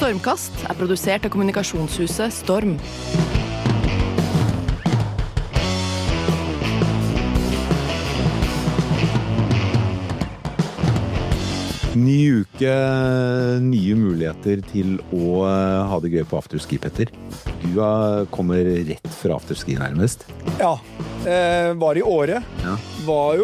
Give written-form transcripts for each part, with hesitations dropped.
Stormkast produsert av kommunikasjonshuset Storm. Ny uke, nye muligheter til å ha det gøy på afterski, Petter. Du kommer rett fra afterski nærmest. Ja, var i Åre. Ja. Var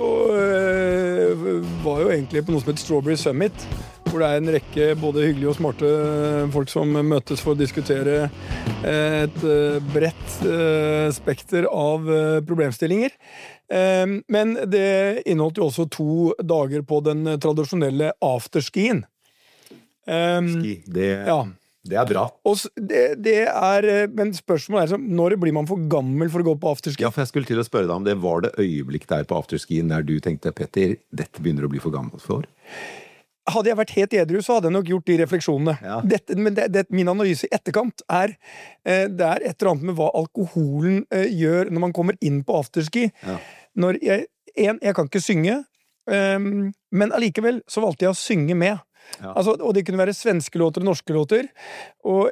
jo egentlig på noe som heter Strawberry Summit, hvor det en rekke både hyggelige og smarte folk som møtes for å diskutere et bredt spekter av problemstillinger. Men det inneholdt jo også 2 dager på den tradisjonelle afterskien. Ski, det bra. Og men spørsmålet når blir man for gammel for å gå på afterski? Ja, for jeg skulle til å spørre deg om det var det øyeblikk der på afterskien der du tenkte, Petter, dette begynner å bli for gammelt for. Hadde jeg vært helt edru, så hadde jeg nok gjort de refleksjonene. Ja. Men min analyse i etterkant det et eller annet med hva alkoholen gjør når man kommer inn på afterski. Ja. Når jeg kan ikke synge, men allikevel så valgte jeg å synge med. Ja. Altså, og det kunne være svenske låter og norske låter. Og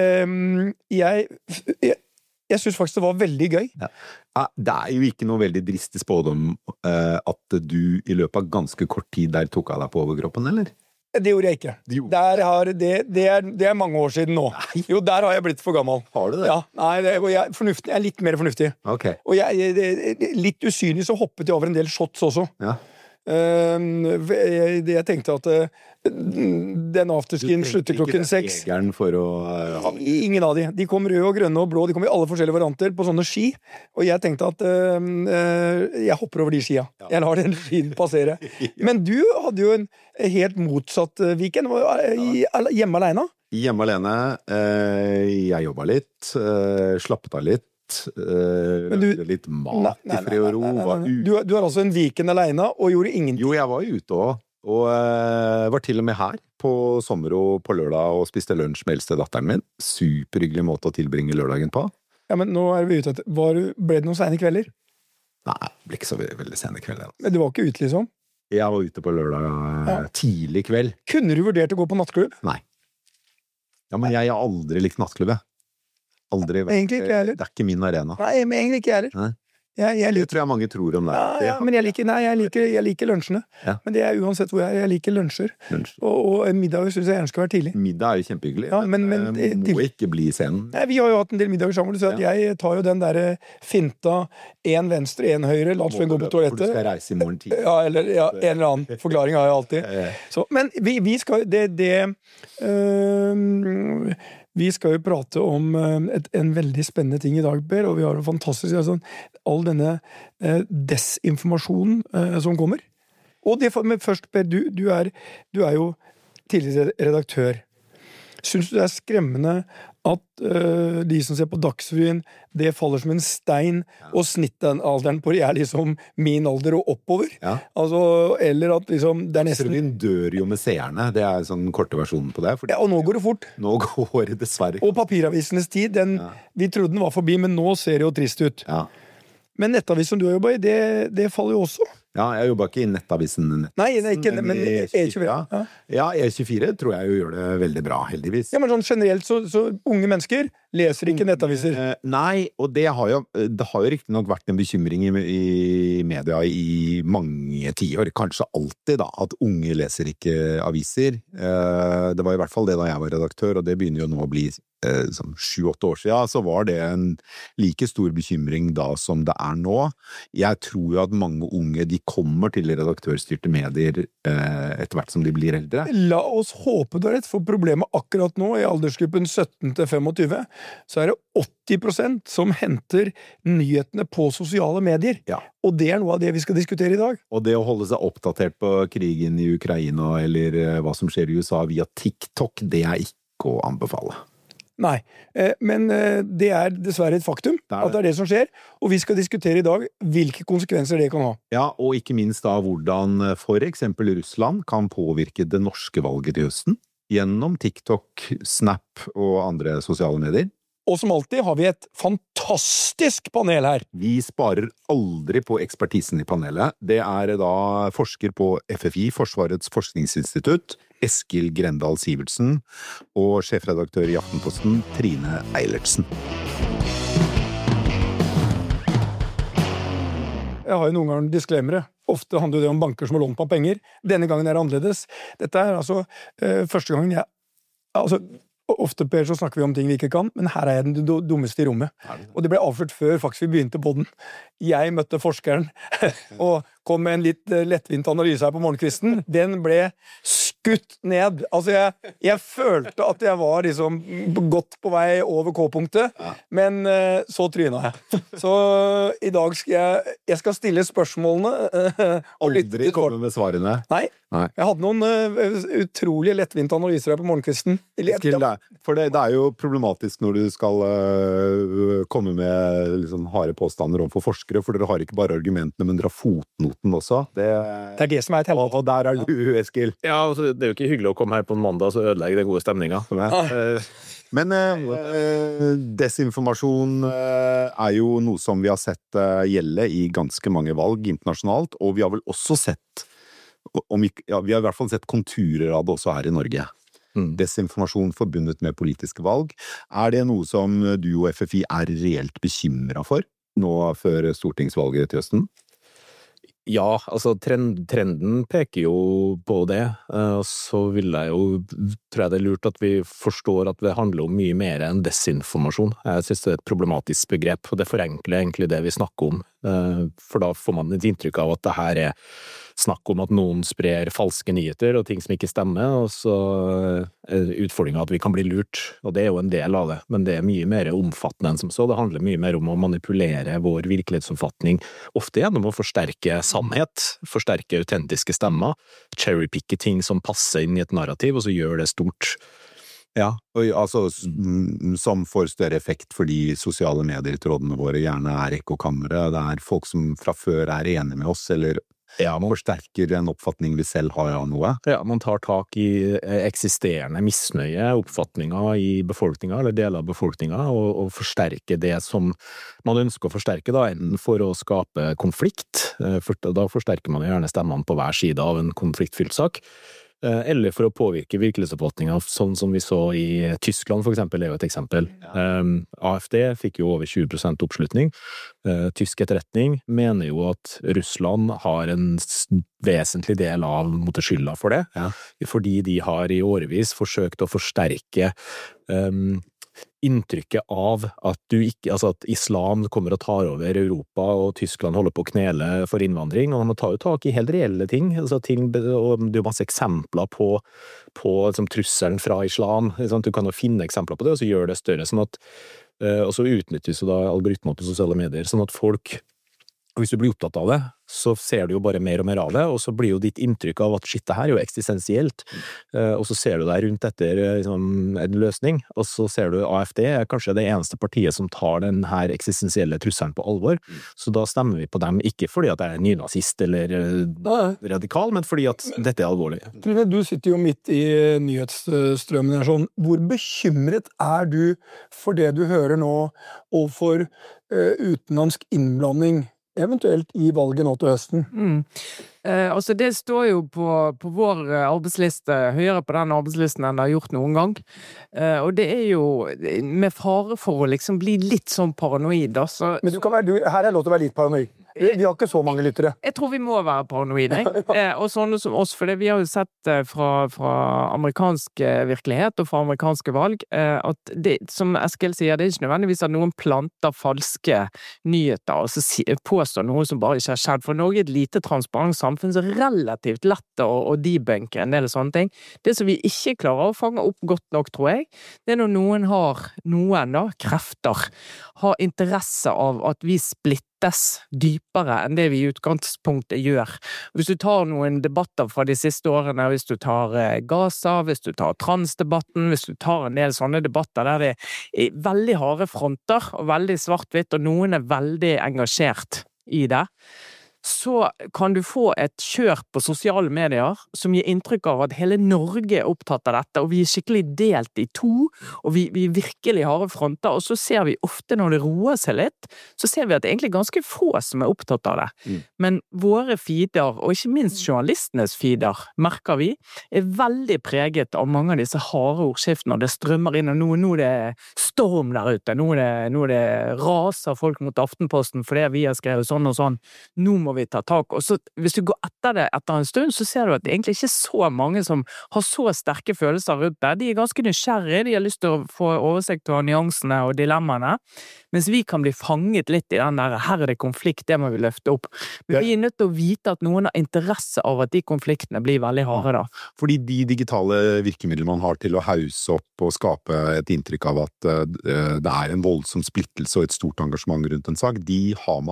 jeg synes faktisk det var veldig gøy. Ja. Det jo ikke noe veldig dristig spådom at du i løpet av ganske kort tid der tok av deg på overkroppen, eller? Det gjorde jeg ikke. Det mange år siden nå. Nei. Jo, der har jeg blitt for gammel. Har du det? Ja, nei, jeg litt mer fornuftig. Okay. Og litt usynlig så hoppet jeg over en del shots også. Ja. Jeg tenkte at den afterskien slutter klokken 6. For å Ingen av de kom røde og grønne og blå. De kom i alle forskjellige varianter på sånne ski. Og jeg tenkte at jeg hopper over de skia. Ja. Jeg lar den skien passere. Men du hadde jo en helt motsatt weekend. Hjemme alene? Hjemme alene. Jeg jobbet litt, slappet av litt. Litt mat i fred og ro. Du har altså en weekend alene og gjorde ingenting? Jo, jeg var ute også. Og var til og med her på Sommero på lørdag og spiste lunsj med eldste datteren min. Superhyggelig måte å tilbringe lørdagen på. Ja, men nå vi ute etter. Ble det noen sene kvelder? Nei, det ble ikke så veldig sene kvelder. Altså. Men du var ikke ute, liksom? Jeg var ute på lørdag tidlig kveld. Kunne du vurdert å gå på nattklubb? Nei. Ja, men jeg har aldri likt nattklubb, Aldri. Egentlig ikke jeg heller. Det ikke min arena. Nei, men egentlig ikke jeg heller. Det tror jeg mange tror om det. Ja, men jeg liker lunsjene. Ja. Men det uansett hvor jeg liker lunsjer. Og middag synes jeg gjerne skal være tidlig. Middag jo kjempehyggelig. Ja, men må ikke bli scenen. Nei, vi har jo hatt en del middager sammen, så jeg tar jo den der finta, en venstre, en høyre, la oss gå på toalettet. Hvor du skal reise i morgen tid. Ja, en eller annen forklaring har jeg alltid. Så, men vi skal vi skal jo prate om en veldig spennende ting i dag, Per, og vi har jo fantastisk all denne desinformasjonen som kommer. Og men først, Per, du jo tidligere redaktør. Synes du det skremmende at de som ser på Dagsrevyen, det faller som en stein, og snittalderen på det liksom min alder og oppover? Ja. Altså, eller at liksom det nesten... Dagsrevyen dør jo med seerne, det sånn korte versjonen på det. Ja, og nå går det fort. Nå går det dessverre. Og papiravisenes tid, vi trodde den var forbi, men nå ser det jo trist ut. Ja. Men nettavisen du har jobbet i, det faller jo også. Ja, jeg jobbet ikke i nettavisen. Nei, men E24. Ja, E24 tror jeg jo gjør det veldig bra, heldigvis. Ja, men sånn generelt, så unge mennesker leser ikke nettaviser. Nei, og det har jo riktig nok vært en bekymring i media i mange tiår. Kanskje alltid da, at unge leser ikke aviser. Det var i hvert fall det da jeg var redaktør, og det begynner jo nå å bli 7-8 år siden, så var det en like stor bekymring da som det nå. Jeg tror jo at mange unge, de kommer til redaktørstyrte medier etter hvert som de blir eldre. La oss håpe du har rett, for problemet akkurat nå i aldersgruppen 17-25, så det 80% som henter nyhetene på sosiale medier. Ja. Og det noe av det vi skal diskutere i dag. Og det å holde seg oppdatert på krigen i Ukraina, eller hva som skjer i USA via TikTok, det ikke å anbefale. Nei, men det dessverre et faktum at det det som skjer, og vi skal diskutere i dag hvilke konsekvenser det kan ha. Ja, og ikke minst da hvordan for eksempel Russland kan påvirke det norske valget i høsten gjennom TikTok, Snap og andre sosiale medier. Og som alltid har vi et fantastisk panel her. Vi sparer aldri på ekspertisen i panelet. Det da forsker på FFI, Forsvarets forskningsinstitutt, Eskil Grendal Sivertsen, og sjefredaktør i Aftenposten, Trine Eilertsen. Jeg har jo noen ganger disclaimere. Ofte handler det om banker som har lånt på penger. Denne gangen det annerledes. Dette altså første gangen ofte Per så snakker vi om ting vi ikke kan, men her jeg den dummeste i rommet. Og det ble avslørt før faktisk vi begynte på den. Jeg møtte forskeren og kom med en litt lettvint analyse her på morgenkvisten. Den ble skutt ned. Altså jeg følte at jeg var liksom godt på vei over K-punktet, men så tryna jeg. Så i dag skal jeg skal stille spørsmålene. Aldri komme med svarene. Nei. Jeg hadde noen utrolig lettvinte analyser her på morgenkvisten. For det jo problematisk når du skal komme med liksom harde påstander om for forskere, for dere har ikke bare argumentene, men dere har fotnoten også. Det det som et helvete. Og der du, Eskil. Ja, altså, det jo ikke hyggelig å komme her på en mandag og ødelegge den gode stemninga. Men desinformasjon jo noe som vi har sett gjelde i ganske mange valg internasjonalt, og vi har vel også sett vi har i hvert fall sett konturer av det også her i Norge. Desinformasjon forbundet med politiske valg. Det noe som du og FFI reelt bekymret for nå før stortingsvalget til høsten? Ja, altså trenden peker jo på det, så vil jeg tror jeg det lurt at vi forstår at det handler om mye mer enn desinformasjon. Jeg synes det et problematisk begrep, og det forenkler egentlig det vi snakker om, for da får man et inntrykk av at det her snakk om at noen sprer falske nyheter og ting som ikke stemmer, og så utfordringen at vi kan bli lurt, og det jo en del av det, men det mye mer omfattende enn som så. Det handler mye mer om å manipulere vår virkelighetsoppfatning, ofte gjennom å forsterke sannhet, forsterke autentiske stemmer, cherrypicke ting som passer inn i et narrativ, og så gjør det stort. Ja, og altså som får større effekt fordi sosiale medier-trådene våre gjerne ekkokamre, det folk som fra før enige med oss, eller man forsterker en oppfatning vi selv har av noe. Ja, man tar tak i eksisterende misnøye, oppfatninger i befolkningen, eller deler av befolkningen, og forsterker det som man ønsker å forsterke, da, enten for å skape konflikt, for da forsterker man gjerne stemmene på hver side av en konfliktfylt sak, eller for å påvirke virkelighetsoppfatningen, sånn som vi så i Tyskland for eksempel, jo et eksempel. AfD fikk jo over 20% oppslutning. Tysk etterretning mener jo at Russland har en vesentlig del av skylda for det, fordi de har i årevis forsøkt å forsterke inntrykket av at at islam kommer og tar over Europa, og Tyskland holder på å knele for innvandring, og man tar jo tak i helt reelle ting, ting og det masse eksempler på trusselen fra islam, du kan jo finne eksempler på det, og så gjør det større, og så utnyttes jo da algoritmer på sosiale medier, sånn at folk, hvis du blir opptatt av det, så ser du jo bare mer og mer av det, og så blir jo ditt inntrykk av at shit, det her jo eksistensielt, og så ser du deg rundt etter en løsning, og så ser du AfD kanskje det eneste partiet som tar den her eksistensielle trusselen på alvor, så da stemmer vi på dem, ikke fordi at jeg nynazist eller radikal, men fordi at dette alvorlig. Trine, du sitter jo midt i nyhetsstrømmen her sånn. Hvor bekymret du for det du hører nå, og for utenlandsk innblanding eventuelt i valget nå til høsten? Altså det står jo på vår arbeidsliste, høyere på den arbeidslisten enn det har gjort noen gang. Og det jo med fare for å liksom bli litt sånn paranoid. Altså. Men her lov til å være litt paranoid. Vi har ikke så mange lyttere. Jeg tror vi må være paranoide, og sånne som oss, for vi har jo sett fra amerikansk virkelighet og fra amerikanske valg, at det, som Eskil sier, det ikke nødvendigvis at noen planter falske nyheter, og så påstår noe som bare ikke har skjedd. For Norge et lite transparent samfunn, så relativt lett å debunke en del sånne ting. Det som vi ikke klarer å fange opp godt nok, tror jeg, det når noen krefter, har interesse av at vi splitter dypere enn det vi i utgangspunktet gjør. Hvis du tar noen debatter fra de siste årene, hvis du tar Gaza, hvis du tar transdebatten, hvis du tar en del sånne debatter der det veldig harde fronter og veldig svart-hvitt, og noen veldig engasjert i det, så kan du få et kjør på sosiale medier som gir inntrykk av at hele Norge opptatt av dette, og vi skikkelig delt i to, og vi virkelig har fronter, og så ser vi ofte når det roer seg litt, så ser vi at det egentlig ganske få som opptatt av det. Men våre feeder, og ikke minst journalistenes feeder, merker vi, veldig preget av mange av disse harde ordskiftene, og det strømmer inn, og nå det storm der ute, nå det raser folk mot Aftenposten fordi vi har skrevet sånn og sånn, nå må vi ta tak. Og så, hvis du går etter det etter en stund, så ser du at det egentlig ikke er så mange som har så sterke følelser rundt det. De ganske nysgjerrige, de har lyst til å få oversikt over nyansene og dilemmaene, mens vi kan bli fanget litt i den der, her det konflikt, det må vi løfte opp. Men vi nødt til å vite at noen har interesse av at de konfliktene blir veldig harde da. Fordi de digitale virkemidler man har til å hause opp og skape et inntrykk av at det en voldsom splittelse og et stort engasjement rundt en sak, de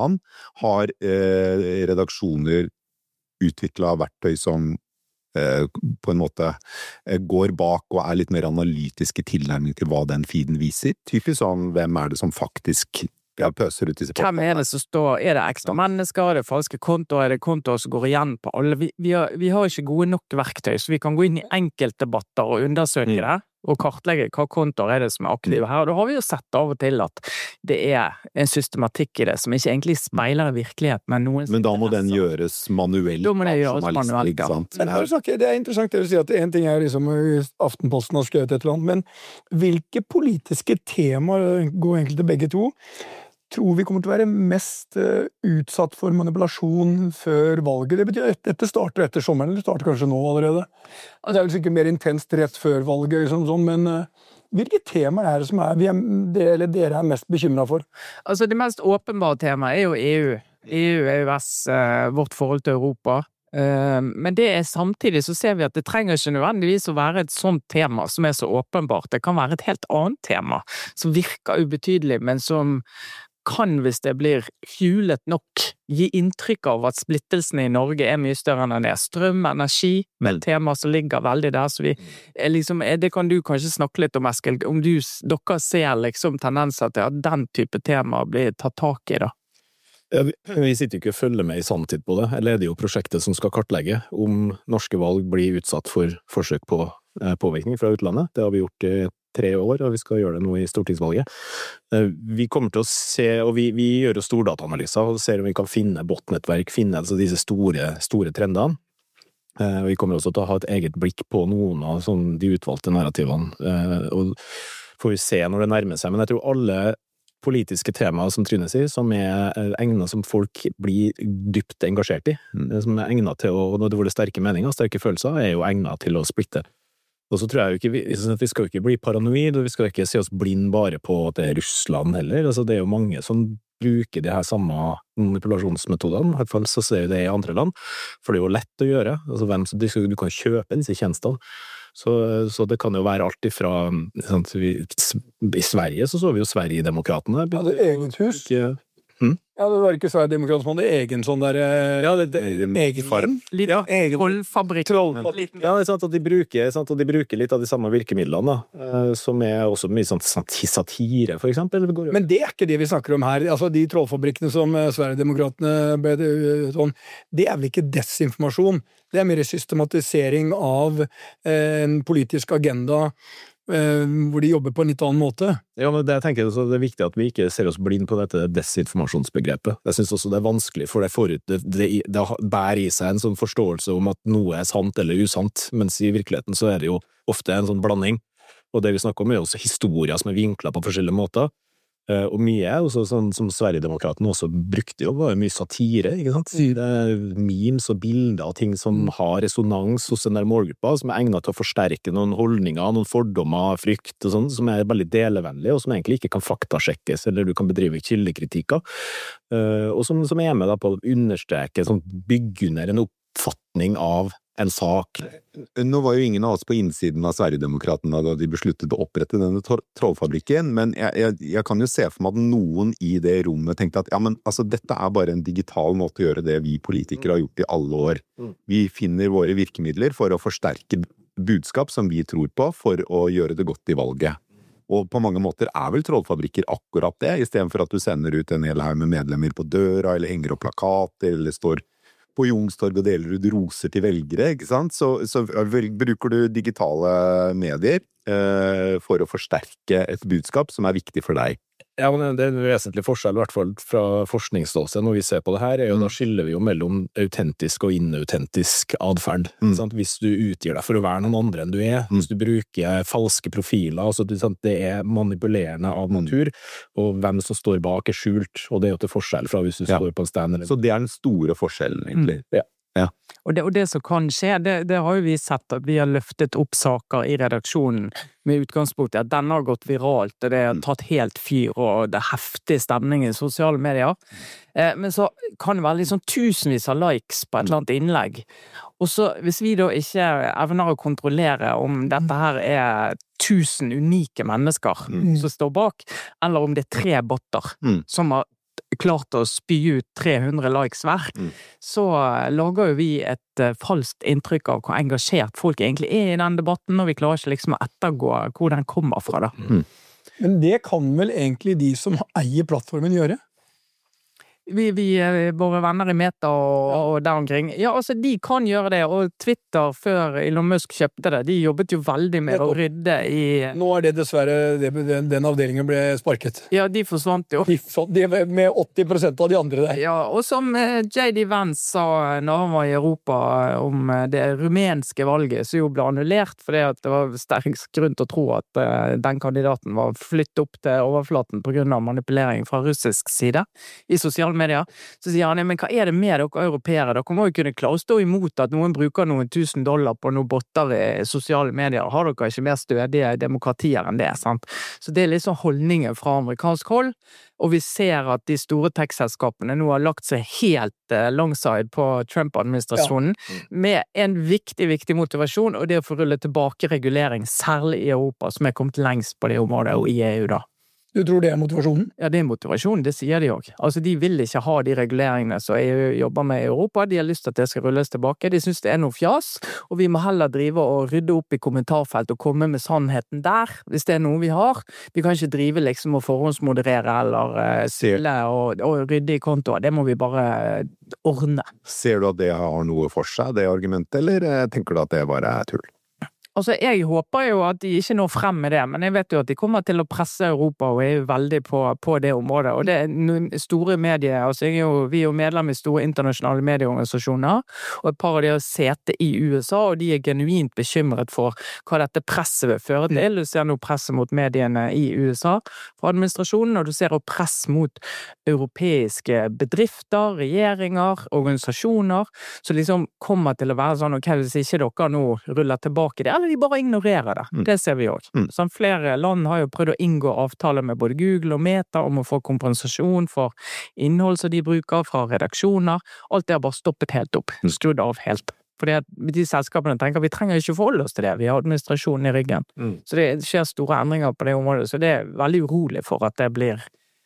har redaksjoner utviklet verktøy som på en måte går bak og litt mer analytiske tilnærming til hva den feeden viser. Typisk sånn, hvem det som faktisk pøser ut disse Hvem det som står? Det ekstra mennesker? Det falske kontoer? Det kontoer som går igjen på alle? Vi har ikke gode nok verktøy, så vi kan gå inn i enkeltdebatter og undersøke det, og kartlegge hva kontoer det som aktive her. Og da har vi jo sett av og til at det en systematikk i det som ikke egentlig speiler virkeligheten, men da må den gjøres manuelt. Da må det gjøres manuelt, ja. Men det interessant det å si at en ting liksom Aftenposten har skrevet et eller annet, men hvilke politiske temaer går egentlig til begge to? Tror vi kommer til å være mest utsatt for manipulasjon før valget. Det betyr at dette starter etter sommeren, eller starter kanskje nå allerede. Det vel sikkert mer intenst rett før valget, liksom sånn, men hvilke temaer det som dere mest bekymret for? Altså, det mest åpenbare temaet jo EU. EU, EØS, vårt forhold til Europa. Men det samtidig så ser vi at det trenger ikke nødvendigvis å være et sånt tema som så åpenbart. Det kan være et helt annet tema som virker ubetydelig, men som kan, hvis det blir hjulet nok, gi inntrykk av at splittelsene i Norge mye større enn det. Strøm, energi, med tema som ligger veldig der, så vi liksom, det kan du kanskje snakke litt om, Eskil, om dere ser liksom tendenser til at den type tema blir tatt tak i da. Vi sitter jo ikke og følger med i sanntid på det. Jeg leder jo prosjektet som skal kartlegge om norske valg blir utsatt for forsøk på påvirkning fra utlandet. Det har vi gjort i 3 år, og vi skal gjøre det nå i stortingsvalget. Vi kommer til å se, og vi gjør jo stordataanalyser, og ser om vi kan finne botnettverk, finne altså disse store trendene. Vi kommer også til å ha et eget blikk på noen av de utvalgte narrativene, og får vi se når det nærmer seg. Men jeg tror alle politiske temaer, som Trine sier, som egnet som folk blir dypt engasjert i, som egnet til å, når det var sterke meninger, sterke følelser, jo egnet til å splitte. Og så tror jeg jo ikke, vi skal jo ikke bli paranoid, og vi skal ikke se oss blind bare på at det Russland heller. Altså, det jo mange som bruker de her samme manipulasjonsmetodene, i hvert fall så ser vi det i andre land, for det jo lett å gjøre. Altså, du kan kjøpe disse tjenestene. Så det kan jo være alt ifra, i Sverige så vi jo Sverigedemokratene. Ja, det eget hus. Ja, det var ikke Sverigedemokrater som hadde egen sånn der, egen farm. Egen trollfabrikk. Ja, det sant at de bruker litt av de samme virkemidlene, som også mye sånn satire, for eksempel. Men det ikke det vi snakker om her. Altså, de trollfabrikkene som Sverigedemokratene det vel ikke desinformasjon. Det mer systematisering av en politisk agenda, hvor de jobber på en litt annen måte. Ja, men det jeg tenker det viktig at vi ikke ser oss blind på dette desinformasjonsbegrepet. Jeg synes også det vanskelig, for det bærer i seg en sånn forståelse om at noe sant eller usant, mens i virkeligheten så det jo ofte en sånn blanding. Og det vi snakker om også historier som vinklet på forskjellige måter. Og mye også sånn som Sverigedemokraten også brukte jo, var jo mye satire, ikke sant? Det memes og bilder av ting som har resonans hos den der målgruppa, som egnet til å forsterke noen holdninger, noen fordommer, frykt og sånn, som veldig delevennlige, og som egentlig ikke kan faktasjekkes, eller du kan bedrive kildekritikker, og som med da på å understreke, sånn, bygge under en oppfatning av en sak. Nå var jo ingen av oss på innsiden av Sverigedemokratene da de besluttet å opprette denne trollfabrikken, men jeg kan jo se for meg at noen i det rommet tenkte at ja, men altså dette bare en digital måte å gjøre det vi politikere har gjort i alle år. Vi finner våre virkemidler for å forsterke budskap som vi tror på, for å gjøre det godt i valget. Og på mange måter vel trollfabrikker akkurat det, I stedet for at du sender ut en hel haug med medlemmer på døra, eller henger opp plakater, eller står på Youngstorget og deler ut roser til velgere, ikke sant? Så bruker du digitale medier for å forsterke et budskap som viktig for deg. Ja, men det en vesentlig forskjell, I hvert fall fra forskningsståsted når vi ser på det her, jo da skiller vi jo mellom autentisk og inautentisk adferd. Hvis du utgir deg for å være noen andre enn du hvis du bruker falske profiler, altså det manipulerende av natur, og hvem som står bak skjult, og det jo til forskjell fra hvis du står på en stand. Eller... Så det den store forskjellen, egentlig. Ja. Og det som kan skje, det har jo vi sett at vi har løftet opp saker I redaksjonen med utgangspunkt I at denne har gått viralt, og det har tatt helt fyr, og det heftig stemning I sosiale medier. Men så kan det være liksom tusenvis av likes på et eller annet innlegg. Og så hvis vi da ikke evner å kontrollere om dette her 1000 unike mennesker som står bak, eller om det 3 botter som har klart å spy ut 300 likes hver, så lager jo vi et falskt inntrykk av hvor engasjert folk egentlig I den debatten, og vi klarer ikke liksom å ettergå hvor den kommer fra da. Men det kan vel egentlig de som eier plattformen gjøre? Våre venner I Meta og der omkring. Ja, altså, de kan gjøre det, og Twitter, før Elon Musk kjøpte det, de jobbet jo veldig med å rydde I... Nå det dessverre, den avdelingen ble sparket. Ja, de forsvant jo. De med 80% av de andre der. Ja, og som J.D. Vance sa når han var I Europa om det rumenske valget, så jo ble annullert, fordi at det var sterk grunn til å tro at den kandidaten var flyttet opp til overflaten på grunn av manipulering fra russisk side I sosiale medier, så sier han, men hva det med dere europeere? Dere må jo kunne klare å stå imot at noen bruker noen $1000 på noen botter I sosiale medier. Har dere ikke mer stødige demokratier enn det, sant? Så det liksom holdningen fra amerikansk hold, og vi ser at de store tech-selskapene nå har lagt seg helt longside på Trump-administrasjonen med en viktig motivasjon, og det å få rulle tilbake regulering, særlig I Europa, som kommet lengst på det området, og I EU da. Du tror det motivasjonen? Ja, det motivasjonen, det sier de også. Altså, de vil ikke ha de reguleringene som EU jobber med I Europa, de har lyst til at det skal rulles tilbake, de synes det noe fjas, og vi må heller drive og rydde opp I kommentarfelt og komme med sannheten der, hvis det noe vi har. Vi kan ikke drive liksom og forhåndsmoderere eller stille og rydde I kontoer, det må vi bare ordne. Ser du at det har noe for seg, det argumentet, eller tenker du at det bare tull? Altså, jeg håper jo at de ikke når frem med det, men jeg vet jo at de kommer til å presse Europa og EU veldig på det området, og det store medier, altså vi jo medlem I store internasjonale medieorganisasjoner, og et par av de har sete I USA, og de genuint bekymret for hva dette presset vil føre til. Du ser noe press mot mediene I USA fra administrasjonen, og du ser også press mot europeiske bedrifter, regjeringer, organisasjoner, som liksom kommer til å være sånn, ok, hvis ikke dere nå ruller tilbake det, eller de bare ignorerer det. Det ser vi også. Så flere land har jo prøvd å inngå avtaler med både Google og Meta om å få kompensasjon for innhold som de bruker fra redaksjoner. Alt det har bare stoppet helt opp. Skrudd av helt. Fordi at de selskapene tenker vi trenger ikke forholde oss til det. Vi har administrasjonen I ryggen. Så det skjer store endringer på det området. Så det veldig urolig for at det blir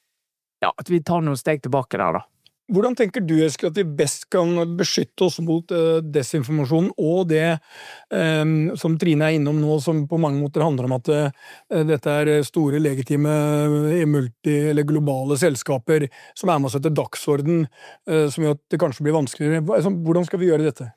at vi tar noen steg tilbake der da. Hvordan tenker du, Eskil, at vi best kan beskytte oss mot desinformasjon og det som Trine innom nå, som på mange måter handler om at dette store legitime eller globale selskaper som med å sette dagsorden, som gjør at det kanskje blir vanskeligere. Hvordan skal vi gjøre dette?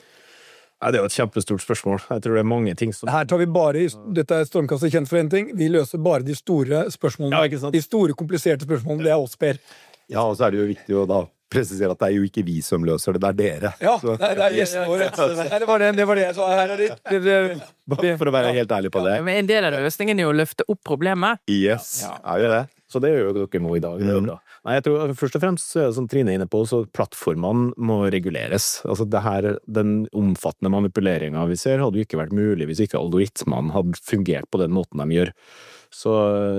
Ja, det jo et kjempestort spørsmål. Jeg tror det mange ting som... Her tar vi bare, dette Stormkastet kjent for en ting, vi løser bare de store spørsmålene. Ja, ikke sant? De store, kompliserte spørsmålene, det oss, Per. Ja, og så det jo viktig å da presisere at det jo ikke vi som løser det, det dere. Ja, så. Det gjesten vår. Det var det jeg sa. Her det. For å være helt ærlig på det. Men en del av løsningen jo å løfte opp problemet. Yes, jo det. Så det gjør jo dere nå I dag, det jo bra. Nei, jeg tror først og fremst, som Trine inne på, så plattformene må reguleres. Altså den omfattende manipuleringen vi ser, hadde jo ikke vært mulig hvis ikke algoritmene hadde fungert på den måten de gjør. Så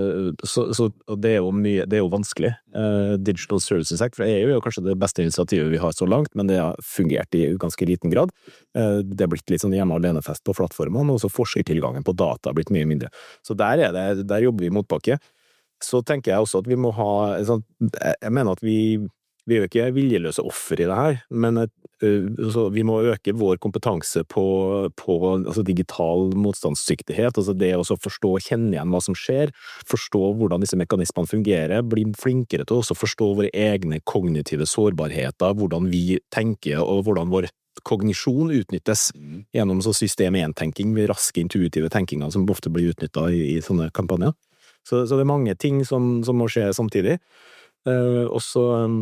det jo mye, det jo vanskelig. Digital Services Act fra EU jo kanskje det beste initiativet vi har så langt, men det har fungert I ganske liten grad. Det har blitt litt sånn hjemme alene-fest på plattformene, og så forskertilgangen på data har blitt mye mindre. Så der jobber vi motbakke. Så tenker jeg også at vi må ha, jeg mener at vi vi jo ikke viljeløse offer I det her, men vi må øke vår kompetanse på altså digital motstandsdyktighet, altså det å forstå og kjenne igjen hva som skjer, forstå hvordan disse mekanismene fungerer, bli flinkere til å også forstå våre egne kognitive sårbarheter, hvordan vi tenker og hvordan vår kognisjon utnyttes gjennom så system 1-tenking, raske intuitive tenkinger som ofte blir utnyttet I sånne kampanjer. Så det mange ting som må skje samtidig. Og så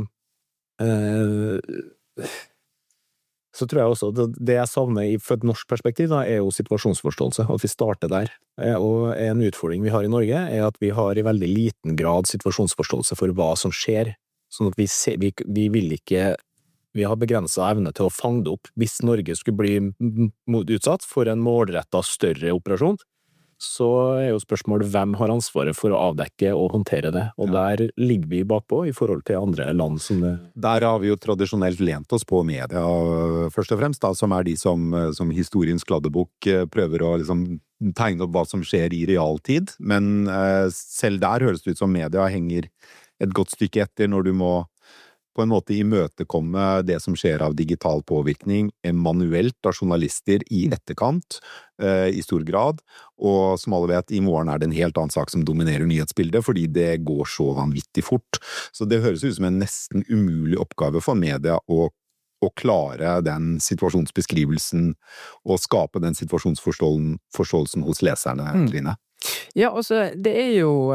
tror jeg også det jeg savner fra et norsk perspektiv da, jo situasjonsforståelse, at vi starter der. Og en utfordring vi har I Norge at vi har I veldig liten grad situasjonsforståelse for hva som skjer, sånn at vi vil ikke vi har begrenset evne til å fange det opp. Hvis Norge skulle bli utsatt for en målrettet større operasjon, så jo spørsmålet hvem har ansvaret for å avdekke og håndtere det. Og der ligger vi bakpå I forhold til andre land som det. Der har vi jo tradisjonelt lent oss på media, først og fremst, da, som de som historiens kladdebok prøver å liksom tegne opp hva som skjer I realtid. Men selv der høres det ut som media henger et godt stykke etter når du må på en måte imøtekomme det som skjer av digital påvirkning manuelt av journalister I etterkant I stor grad, og som alle vet, I morgen det en helt annen sak som dominerer nyhetsbildet, fordi det går så vanvittig fort. Så det høres ut som en nesten umulig oppgave for media å klare den situasjonsbeskrivelsen og skape den situasjonsforståelsen hos leserne, Trine. Ja, altså, det jo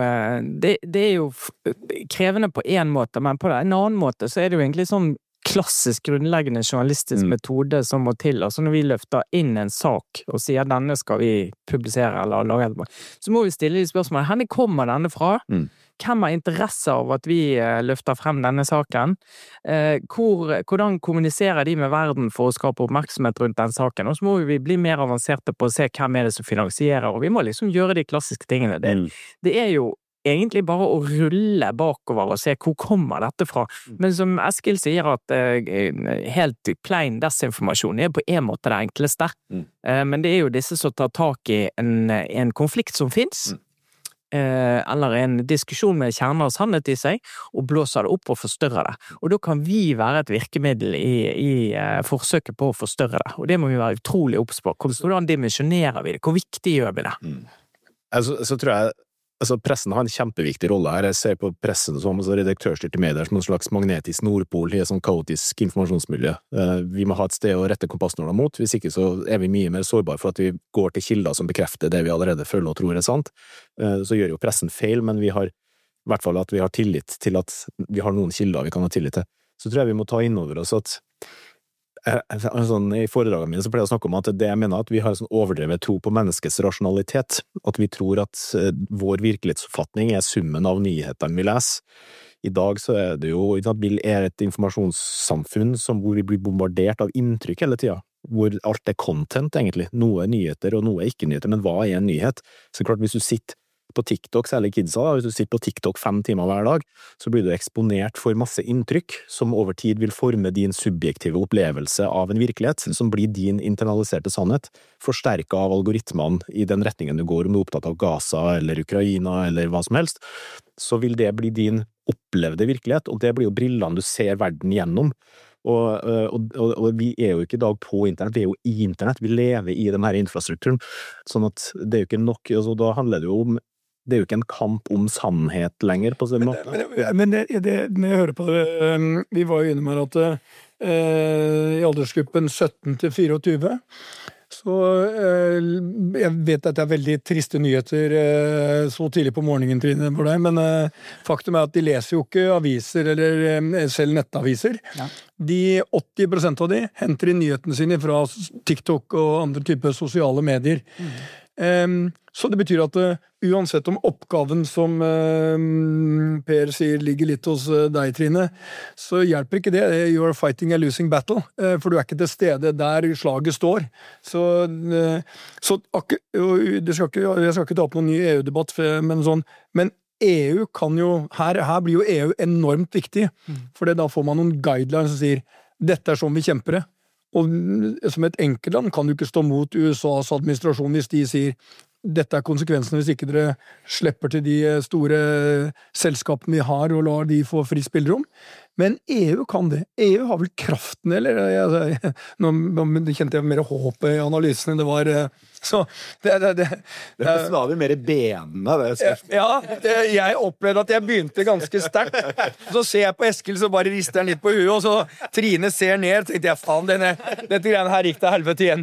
krevende på en måte, men på en annen måte så det jo egentlig sånn klassisk grunnleggende journalistisk metode som må til. Altså når vi løfter inn en sak og sier denne skal vi publisere eller lage etterpå, så må vi stille de spørsmålene, hvor kommer denne fra? Hvem har interesse av at vi løfter frem denne saken? Hvordan kommuniserer de med verden for å skape oppmerksomhet rundt den saken? Og så må vi bli mer avanserte på å se hvem det som finansierer, og vi må liksom gjøre de klassiske tingene. Det jo egentlig bare å rulle bakover og se hvor kommer dette fra. Men som Eskil sier at helt plain desinformasjon på en måte det enkleste. Men det jo disse som tar tak I en konflikt som finnes, eller en diskusjon med kjerner og sannhet I seg, og blåser det opp og forstørrer det. Og da kan vi være et virkemiddel I forsøket på å forstørre det. Og det må vi være utrolig obs på. Hvordan dimensjonerer vi det? Hvor viktig gjør vi det? Så tror jeg pressen har en kjempeviktig rolle her. Jeg ser på pressen som redaktørstyrte medier som en slags magnetisk nordpol I et sånn kaotisk informasjonsmiljø. Vi må ha et sted å rette kompassnåla mot, hvis ikke så vi mye mer sårbare for at vi går til kilder som bekrefter det vi allerede føler og tror sant. Så gjør jo pressen feil, men vi har I hvert fall at vi har tillit til at vi har noen kilder vi kan ha tillit til. Så tror jeg vi må ta inn over oss at I foredragene mine så pleier jeg å snakke om at det jeg mener at vi har en sånn overdrevet tro på menneskets rasjonalitet, at vi tror at vår virkelighetsoppfatning summen av nyhetene vi leser. I dag så det jo vi et informasjonssamfunn hvor vi blir bombardert av inntrykk hele tiden, hvor alt content egentlig, noe nyheter og noe ikke nyheter, men hva en nyhet? Så klart hvis du sitter på TikTok, særlig kidsa, hvis du sitter på TikTok 5 timer hver dag, så blir du eksponert for masse inntrykk som over tid vil forme din subjektive opplevelse av en virkelighet, som blir din internaliserte sannhet, forsterket av algoritmene I den retningen du går, om du opptatt av Gaza eller Ukraina eller hva som helst, så vil det bli din opplevde virkelighet, og det blir jo brillene du ser verden gjennom. Og vi jo ikke I dag på internett, vi jo I internett, vi lever I den her infrastrukturen, sånn at det jo ikke nok, altså da handler det jo om det jo ikke en kamp om sannhet lenger på sin måte. Men når jeg hører på det, vi var jo inne med at I aldersgruppen 17 til 24, så jeg vet at det veldig triste nyheter så tidlig på morgenen, Trine, for deg, men faktum at de leser jo ikke aviser eller selv nettaviser. Ja. De 80% av de henter inn nyhetene sine fra TikTok og andre typer sosiale medier. Så det betyr at uansett om oppgaven som Per sier ligger litt hos deg, Trine, så hjelper ikke det. You are fighting a losing battle, for du ikke til stede der slaget står. Så jeg skal ikke ta opp noen ny EU-debatt, men EU kan jo, her blir jo EU enormt viktig, for da får man noen guidelines som sier, dette sånn vi kjemper det. Og som et enkeltland kan du ikke stå mot USAs administrasjon hvis de sier dette konsekvensene hvis ikke dere slipper til de store selskapene vi har og lar de få fri spillerom. Men EU kan det. EU har vel kraften, eller nå kjente jeg mer håp I analysen enn det var, så det er stadig mer benene, det. Ja, jeg opplevde at jeg begynte ganske sterkt. Så ser jeg på Eskil, så bare rister han litt på huet, og så Trine ser ned, så tenkte jeg, faen, dette greiene her gikk til helvete igjen.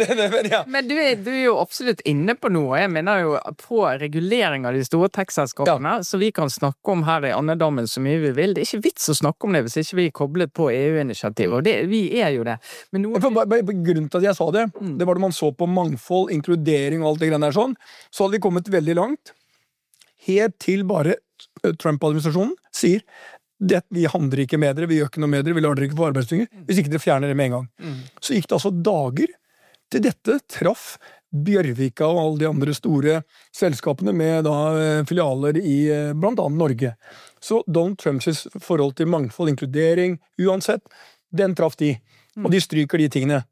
Men du er jo absolutt inne på noe. Jeg mener jo på regulering av de store tech-selskapene, så vi kan snakke om her I andedammen så mye vi vil. Det ikke vits å snakke om det hvis ikke vi koblet på EU-initiativ, og vi jo det. Men grunnen til at jeg sa det, det var da man så på mangfold, inkludering og alt det greiene der sånn, så hadde vi kommet veldig langt, helt til bare Trump-administrasjonen sier, vi handler ikke med dere, vi gjør ikke noe med dere, vi lar dere ikke få arbeidstynger, hvis ikke dere fjerner det med en gang. Så gikk det altså dager til dette traff Bjørvika og alle de andre store selskapene med da filialer I blant annet Norge. Så Donald Trumps forhold til mangfold, inkludering, uansett, den traff de. Og de stryker de tingene.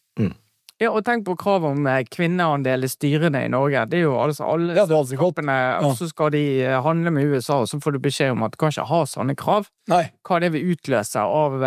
Ja, og tenk på krav om kvinneandel I styrene I Norge. Det jo altså alle selskapene, så skal de handle med USA, og så får du beskjed om at du kan ikke ha sånne krav. Nei. Hva det vil utløse av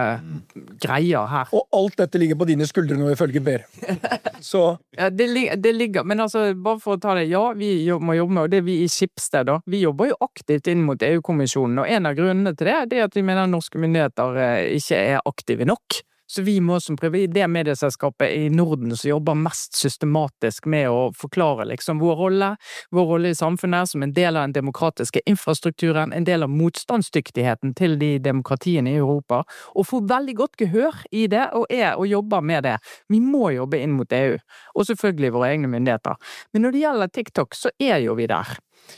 greier her. Og alt dette ligger på dine skuldre nå ifølge Per. Så. Ja, det ligger, men altså, bare for å ta det, ja, vi må jobbe med, og det vi I Schibsted da, vi jobber jo aktivt inn mot EU-kommisjonen, og en av grunnene til det at vi mener norske myndigheter ikke aktive nok. Så vi må som prøve det medieselskapet I Norden som jobber mest systematisk med å forklare liksom vår rolle I samfunnet som en del av den demokratiske infrastrukturen, en del av motstandsdyktigheten til de demokratiene I Europa, og får veldig godt gehør I det, og jobber med det. Vi må jobbe inn mot EU, og selvfølgelig våre egne myndigheter. Men når det gjelder TikTok, så jo vi der.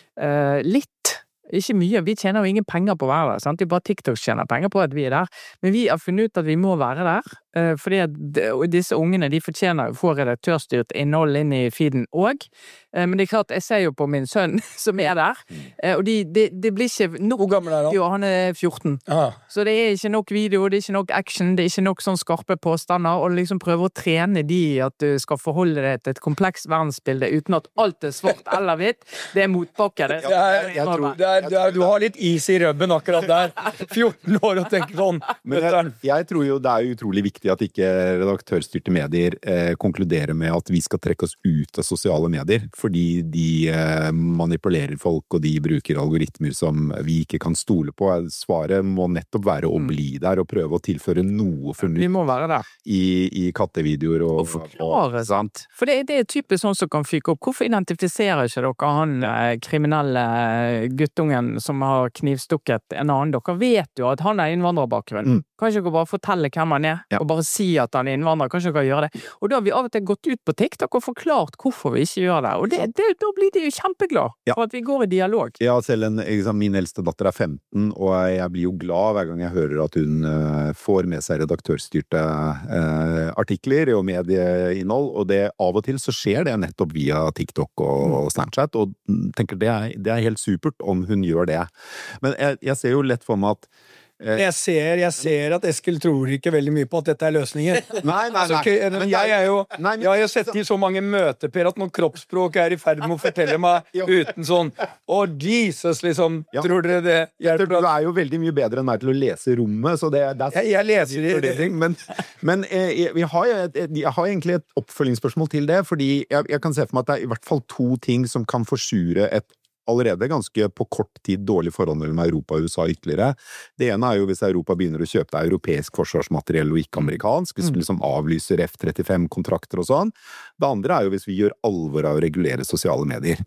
Litt. Ikke mye, vi tjener jo ingen penger på å være der, sant? Det bare TikTok tjener penger på at vi der, men vi har funnet ut at vi må være der, fordi at disse ungene, de fortjener å få redaktørstyrt innhold inn I feeden også, men det klart, jeg ser jo på min sønn som der, og det blir ikke nok. Hvor gammel han? Jo, han 14. Aha. Så det ikke nok video, det ikke nok action, det ikke nok sånn skarpe påstander, og liksom prøve å trene de at du skal forholde deg til et kompleks verdensbilde uten at alt svart eller hvitt, det motbakke det. Jeg tror du har litt is I røbben akkurat der. 14 år og tenker sånn. Men jeg tror jo det utrolig viktig at ikke redaktørstyrte medier konkluderer med at vi skal trekke oss ut av sosiale medier, fordi de manipulerer folk, og de bruker algoritmer som vi ikke kan stole på. Svaret må nettopp være å bli der og prøve å tilføre noe fornytt. Vi må være der. I kattevideoer og forklare, sant? For det typisk sånn som kan fyke opp. Hvorfor identifiserer ikke dere han kriminelle guttungen som har knivstukket en annen? Dere vet jo at han innvandrerbakgrunn. Kan ikke dere bare fortelle hvem han og bare si at han innvandrer? Kan ikke dere gjøre det? Og da har vi av og til gått ut på TikTok og forklart hvorfor vi ikke gjør det. Og da blir de jo kjempeglad for at vi går I dialog. Ja, selv min eldste datter 15, og jeg blir jo glad hver gang jeg hører at hun får med seg redaktørstyrte artikler og medieinnhold, og det av og til så skjer det nettopp via TikTok og Snapchat, og tenker det helt supert om hun gjør det. Men jeg ser jo lett for meg at jeg ser at Eskil tror ikke veldig mye på at dette løsningen. Nei. Men jeg har jo sett I så mange møter, Per, at noen kroppsspråk I ferd med å fortelle meg uten sånn, Jesus, liksom, tror dere det hjelper? Du jo veldig mye bedre enn meg til å lese rommet, så jeg leser det. Men jeg har egentlig et oppfølgingsspørsmål til det, fordi jeg kan se for meg at det I hvert fall 2 ting som kan forsure et allerede ganske på kort tid dårlig forhold mellom Europa og USA ytterligere. Det ene jo hvis Europa begynner å kjøpe europeisk forsvarsmateriell og ikke amerikansk, hvis vi liksom avlyser F-35-kontrakter og sånn. Det andre jo hvis vi gjør alvor av å regulere sosiale medier.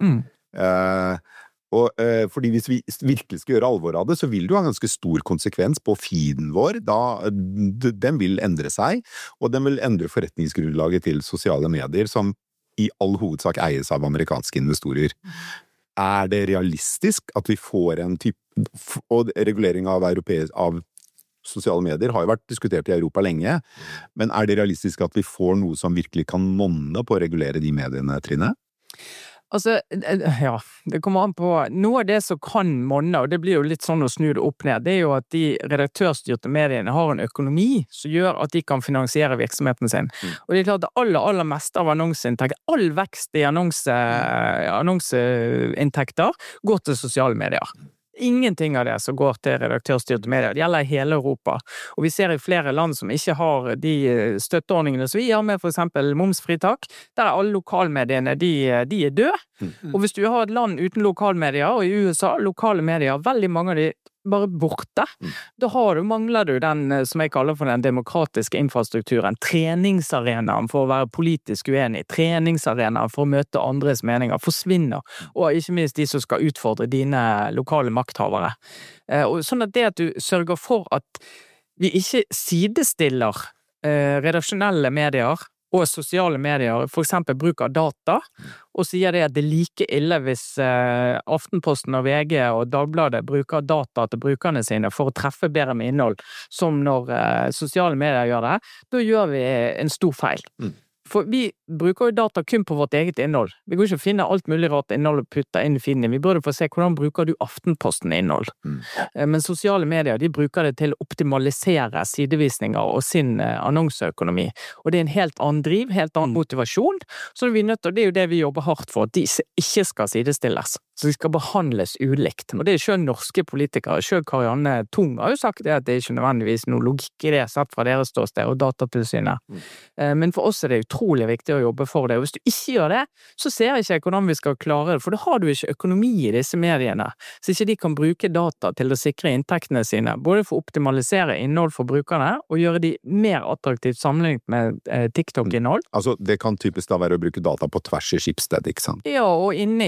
Fordi hvis vi virkelig skal gjøre alvor av det, så vil det jo ha ganske stor konsekvens på feeden vår. Den vil endre seg, og den vil endre forretningsgrunnlaget til sosiale medier, som I all hovedsak eies av amerikanske investorer. Det realistisk at vi får en type, og regulering av sosiale medier har jo vært diskutert I Europa lenge, men det realistisk at vi får noe som virkelig kan monne på å regulere de mediene, Trine? Altså, ja, det kommer an på noe av det som kan monne, og det blir jo litt sånn å snu det opp ned, det jo at de redaktørstyrte mediene har en økonomi som gjør at de kan finansiere virksomheten sin. Og det klart det aller meste av annonseinntekter, all vekst I annonseinntekter går til sosiale medier. Ingenting av det som går til redaktørstyrte medier. Det gjelder i hele Europa. Og vi ser i flere land som ikke har de støtteordningene som vi har med for eksempel momsfritak, der alle lokalmediene, de døde. Og hvis du har et land uten lokalmedier, og i USA, lokale medier, veldig mange av de bare borte, da mangler du den som jeg kaller for den demokratiske infrastrukturen, treningsarenaen for å være politisk uenig, treningsarenaen for å møte andres meninger, forsvinner, og ikke minst de som skal utfordre dine lokale makthavere. Og sånn at det at du sørger for at vi ikke sidestiller redaksjonelle medier og sosiale medier, for eksempel bruk av data, og sier det at det like ille hvis Aftenposten og VG og Dagbladet bruker data til brukerne sine for å treffe bedre med innhold, som når sosiale medier gjør det, da gjør vi en stor feil. For vi bruker jo data kun på vårt eget innhold. Vi går ikke å finne alt mulig rart innhold og putte inn i feeden. Vi burde få se hvordan bruker du Aftenposten-innhold. Men sosiale medier, de bruker det til å optimalisere sidevisninger og sin annonseøkonomi. Og det er en helt annen driv, helt annen motivasjon. Så det er jo det vi jobber hardt for, at de ikke skal sidestilles. Så de skal behandles ulikt. Og det er selv norske politikere, selv Karianne Tung har jo sagt det, at det er ikke nødvendigvis noe logikk i det, sett fra deres ståsted og Datatilsynet. Men for oss er det utrolig viktig å jobbe for det. Og hvis du ikke gjør det, så ser jeg ikke hvordan vi skal klare det, for da har du ikke økonomi i disse mediene, så ikke de kan bruke data til å sikre inntektene sine, både for å optimalisere innhold for brukerne, og gjøre de mer attraktivt sammenlignet med TikTok-innhold. Altså, det kan typisk da være å bruke data på tvers i skipssted, ikke sant? Ja, og inne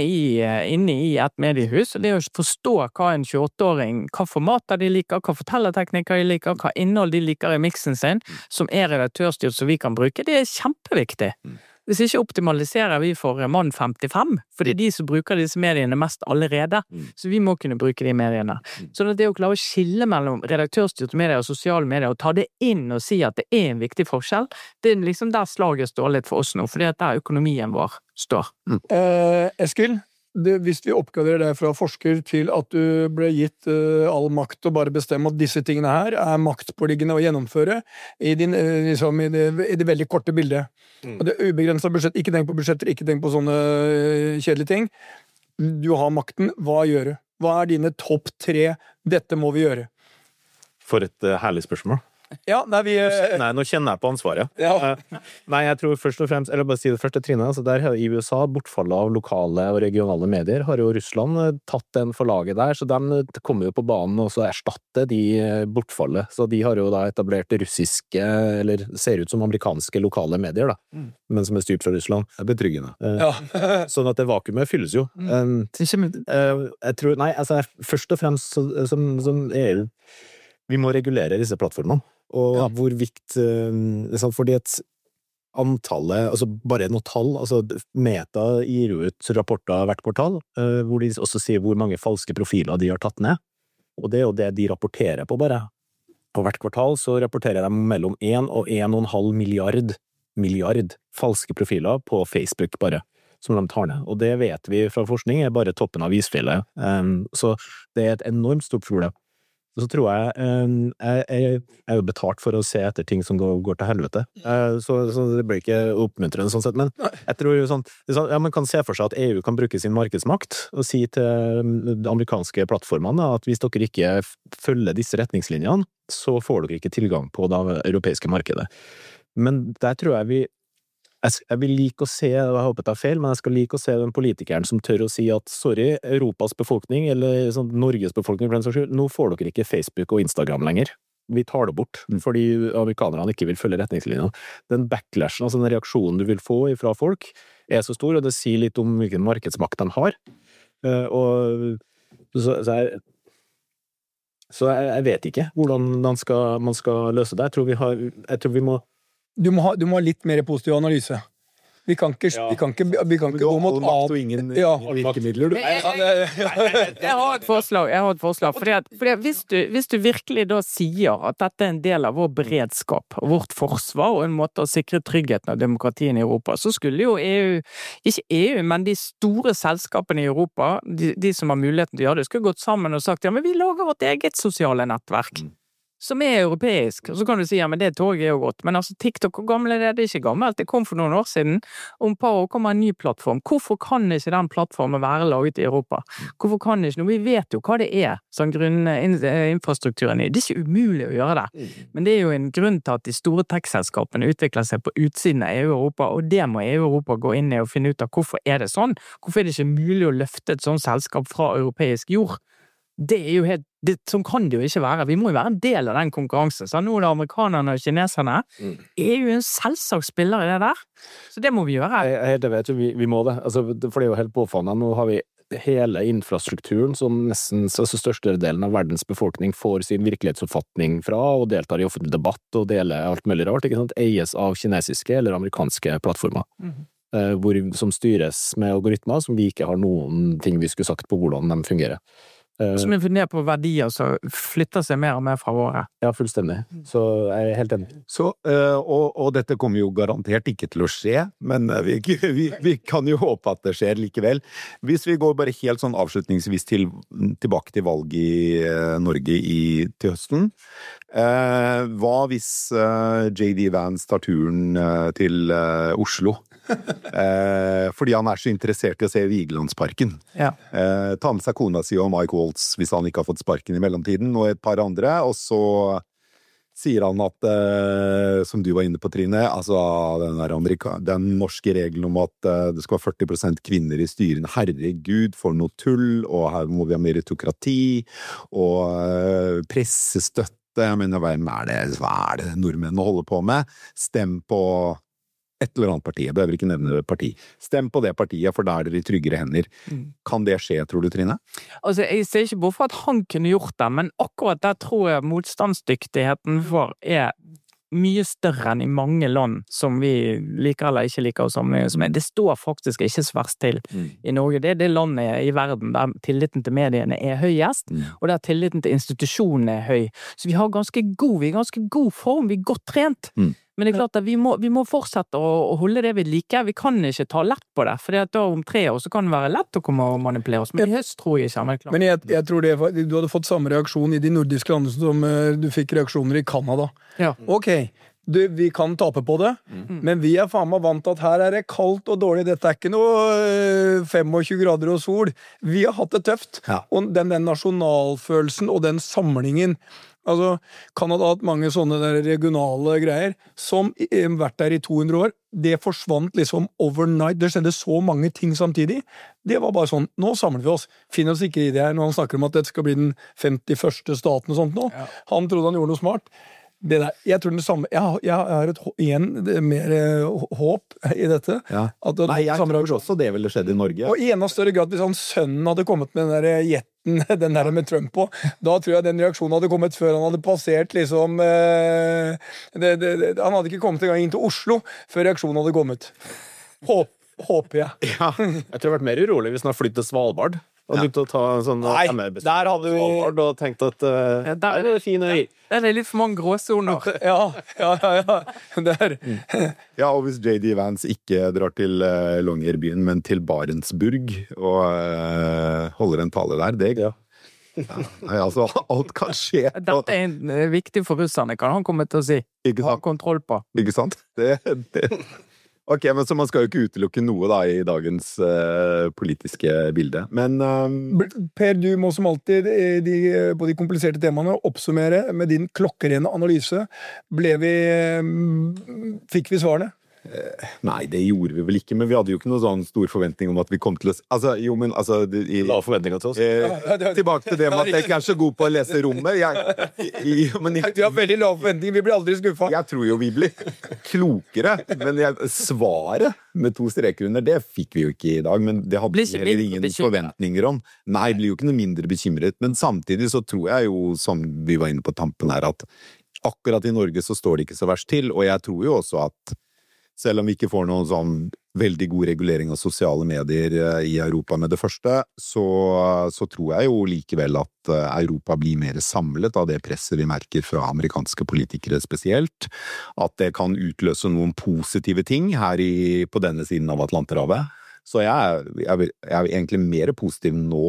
i et mediehus, det å forstå hva en 28-åring, hva formater de liker, hva fortellerteknikker de liker, hva innhold de liker i mixen sin, som er redaktørstyrt som vi kan bruke, det er kjempeviktig. Hvis ikke optimaliserer vi for mann 55, for det er de som bruker disse mediene mest allerede, så vi må kunne bruke de mediene. Så det å klare å skille mellom redaktørstyrte medier og sosiale medier, og ta det inn og si at det er en viktig forskjell, det er liksom der slaget står litt for oss nå, for det er der økonomien vår står. Eskil, hvis vi oppgraderer deg fra forsker til at du ble gitt all makt og bare bestemme at disse tingene her er maktpåliggende å gjennomføre i det veldig korte bildet. Og det er ubegrenset budsjett, ikke tenk på budsjetter, ikke tenk på sånne kjedelige ting. Du har makten, hva gjør du? Hva er dine topp 3? Dette må vi gjøre. For et herlig spørsmål. Ja, nei, nå kjenner jeg på ansvaret. Ja. Nei, jeg tror først og fremst, eller bare si det første trinnet, altså der i USA, bortfallet av lokale og regionale medier, har jo Russland tatt den forlaget der, så de kommer jo på banen og så erstatter de bortfallet. Så de har jo da etablert russiske, eller ser ut som amerikanske lokale medier da, men som er styrt fra Russland. Det er betryggende. Sånn at det vakuumet fylles jo. Jeg tror, nei, altså først og fremst som EU, vi må regulere disse plattformene. Og hvor fordi et antallet, altså bare noe tall, altså Meta gir ut rapporter hvert kvartal, hvor de også sier hvor mange falske profiler de har tatt ned, og det er jo det de rapporterer på bare. På hvert kvartal så rapporterer de mellom 1 og 1,5 milliard falske profiler på Facebook bare, som de tar ned. Og det vet vi fra forskning er bare toppen av isfjellet. Så det er et enormt stort problem. Så tror jeg er jo betalt for å se etter ting som går til helvete. Så det blir ikke oppmuntrende sånn sett, men jeg tror jo sånn, ja, man kan se for seg at EU kan bruke sin markedsmakt og si til de amerikanske plattformene at hvis dere ikke følger disse retningslinjene, så får dere ikke tilgang på det europeiske markedet. Men der tror jeg jeg vil like å se, jeg håper det er feil, men jeg skal like å se den politikeren som tør å si at sorry, Europas befolkning, eller sånn, Norges befolkning for den saks skyld, nå får dere ikke Facebook og Instagram lenger. Vi tar det bort, fordi amerikanerne ikke vil følge retningslinjene. Den backlashen, altså den reaksjonen du vil få fra folk, er så stor, og det sier litt om hvilken markedsmakt de har. Så jeg vet ikke hvordan man skal løse det. Jeg tror vi må Du må ha litt mer positiv analyse. Vi kan ikke gå mot makt og ingen virkemidler. Jeg har et forslag. Fordi hvis du virkelig da sier at dette er en del av vår beredskap, vårt forsvar og en måte å sikre tryggheten av demokratien i Europa, så skulle jo ikke EU, men de store selskapene i Europa, de som har muligheten til å gjøre det, skulle gått sammen og sagt, ja, men vi lager vårt eget sosiale nettverk. som europeisk, og så kan du si, ja, men det toget jo godt, men altså TikTok, hvor gammel det? Det ikke gammelt, det kom for noen år siden, om et par år kommer en ny plattform. Hvorfor kan ikke den plattformen være laget i Europa? Hvorfor kan ikke, vi vet jo hva det sånn grunninfrastrukturen det ikke umulig å gjøre det, men det jo en grunn til at de store tech-selskapene utvikler seg på utsiden av EU-Europa, og det må EU-Europa gå inn i og finne ut av hvorfor det sånn, hvorfor det ikke mulig å løfte et sånt selskap fra europeisk jord. Det jo helt, sånn kan det jo ikke være. Vi må jo være en del av den konkurransen. Så nå det amerikanerne og kineserne jo en selvsagt spiller i det der. Så det må vi gjøre. Det vet jo, vi må det. Altså, for det jo helt påfallende. Nå har vi hele infrastrukturen som nesten så største delen av verdens befolkning får sin virkelighetsoppfatning fra, og deltar i offentlig debatt og deler alt mulig rart, ikke sant? Eies av kinesiske eller amerikanske plattformer. Som styres med algoritmer som vi ikke har noen ting vi skulle sagt på hvordan de fungerer. Som funderer på verdier som flytter seg mer og mer fra våre. Ja, fullstendig. Så jeg helt enig. Så, og dette kommer jo garantert ikke til å skje, men vi kan jo håpe at det skjer likevel. Hvis vi går bare helt sånn avslutningsvis tilbake til valget i Norge til høsten, hva hvis J.D. Vance tar turen til Oslo? Fordi han så interessert i å se Vigelandsparken. Ta med seg kona si og Mike Waltz hvis han ikke har fått sparken i mellomtiden, og et par andre, og så sier han at, som du var inne på, Trine, altså den norske regelen om at det skal være 40% kvinner i styren, herregud, for noe tull, og her må vi ha meritokrati, og pressestøtte, jeg mener, hva det nordmennene holder på med? Stem på et eller annet parti, jeg behøver ikke nevne parti. Stem på det partiet, for da dere i tryggere hender. Kan det skje, tror du, Trine? Altså, jeg ser ikke hvorfor at han kunne gjort det, men akkurat der tror jeg motstandsdyktigheten for mye større enn i mange land som vi liker eller ikke liker oss som det står faktisk ikke så verst til i Norge. Det det landet i verden der tilliten til mediene høyest, og der tilliten til institusjonene høy. Så vi har ganske god form, vi godt trent. Men det klart at vi må fortsette å holde det vi liker. Vi kan ikke ta lett på det, for da om 3 år så kan det være lett å komme og manipulere oss. Men i høst tror jeg ikke. Men jeg tror du hadde fått samme reaksjon i de nordiske landene som du fikk reaksjoner i Kanada. Ja. Ok, vi kan tape på det, men vi faen meg vant til at her det kaldt og dårlig. Dette ikke noe 25 grader og sol. Vi har hatt det tøft. Ja. Og den nasjonalfølelsen og den samlingen. Altså, Kanada har hatt mange sånne der regionale greier som vært der i 200 år. Det forsvant liksom overnight. Det skjedde så mange ting samtidig. Det var bare sånn, nå samler vi oss. Finner oss ikke i det her når han snakker om at dette skal bli den 51. staten og sånt nå. Ja. Han trodde han gjorde noe smart. Det der, jeg tror det samme. Jeg har mer håp i dette. Ja. Nei, jeg tror også det ville skjedd i Norge. Og i enda større grad hvis han sønnen hadde kommet med den der jetten, den der med Trump på, da tror jeg den reaksjonen hadde kommet før han hadde passert liksom han hadde ikke kommet en gang inn til Oslo før reaksjonen hadde kommet. Håper jeg. Ja. Jeg tror det har vært mer urolig hvis han har flyttet til Svalbard. Og begynt å ta sånn der hadde vi og tenkt at der det fin øy. Der det litt for mange gråsoner. Ja. Der. Ja, og hvis J.D. Vance ikke drar til Longyearbyen, men til Barentsburg og holder en tale der, det Nei, altså, alt kan skje. Dette viktig for russerne, kan han komme til å si. Ha kontroll på. Ikke sant? Det Ok, men så man skal jo ikke utelukke noe da i dagens politiske bilde. Men Per, du må som alltid på de kompliserte temaene oppsummere med din klokkerene analyse. Fikk vi svarene? Nei, det gjorde vi vel ikke, men vi hadde jo ikke noe sånn stor forventning om at vi kom til å La forventninger til oss. Tilbake til det med at jeg ikke så god på å lese rommet. Du har veldig lav forventning, vi blir aldri skuffet. Jeg tror jo vi blir klokere, men svaret med 2 streker under, det fikk vi jo ikke i dag, men det hadde heller ingen forventninger om. Nei, blir jo ikke noe mindre bekymret, men samtidig så tror jeg jo, som vi var inne på tampen her, at akkurat i Norge så står det ikke så verst til, og jeg tror jo også at selv om vi ikke får noen sånn veldig god regulering av sosiale medier i Europa med det første, så tror jeg jo likevel at Europa blir mer samlet av det presset vi merker fra amerikanske politikere spesielt, at det kan utløse noen positive ting her på denne siden av Atlanterhavet. Så jeg er egentlig mer positiv nå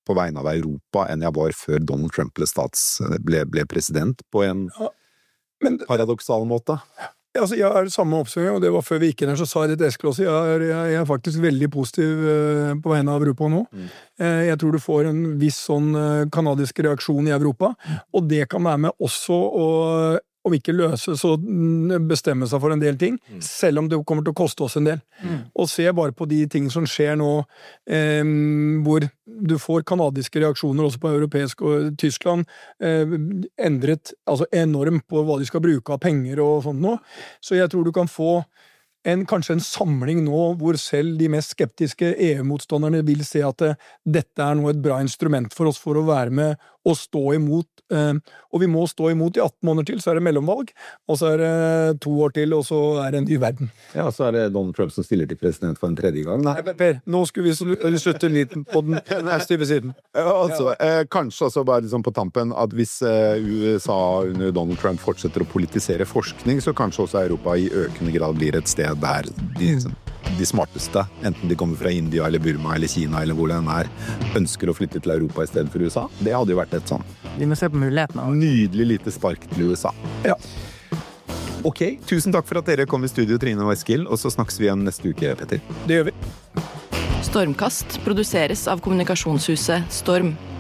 på vegne av Europa enn jeg var før Donald Trump ble president på en paradoksal måte. Altså, jeg har samme oppsøking, og det var før vi gikk inn her, så sa jeg det til Eskil også. Jeg er faktisk veldig positiv på vegne av Europa nå. Jeg tror du får en viss sånn kanadisk reaksjon i Europa, og det kan være med også å om ikke løse, så bestemme seg for en del ting, selv om det kommer til å koste oss en del. Og se bare på de ting som skjer nå, hvor du får kanadiske reaksjoner også på europeisk, og Tyskland endret altså enormt på hva de skal bruke av penger og sånt nå. Så jeg tror du kan få kanskje en samling nå, hvor selv de mest skeptiske EU-motstanderne vil se at dette er nå et bra instrument for oss for å være med og stå imot, og vi må stå imot i 18 måneder til, så er det mellomvalg, og så er det 2 år til, og så er det en ny verden. Ja, så er det Donald Trump som stiller til president for en 3. gang. Nei, Per, nå skulle vi slutte litt på den stive siden. Altså, kanskje også bare liksom på tampen, at hvis USA under Donald Trump fortsetter å politisere forskning, så kanskje også Europa i økende grad blir et sted der de smarteste, enten de kommer fra India eller Burma eller Kina eller hvor den ønsker å flytte til Europa i stedet for USA. Det hadde jo vært et sånn Vi må se på mulighetene. Nydelig lite spark til USA. Ja. Ok, tusen takk for at dere kom i studio, Trine og Eskil, og så snakkes vi igjen neste uke, Petter. Det gjør vi. Stormkast produseres av kommunikasjonshuset Storm.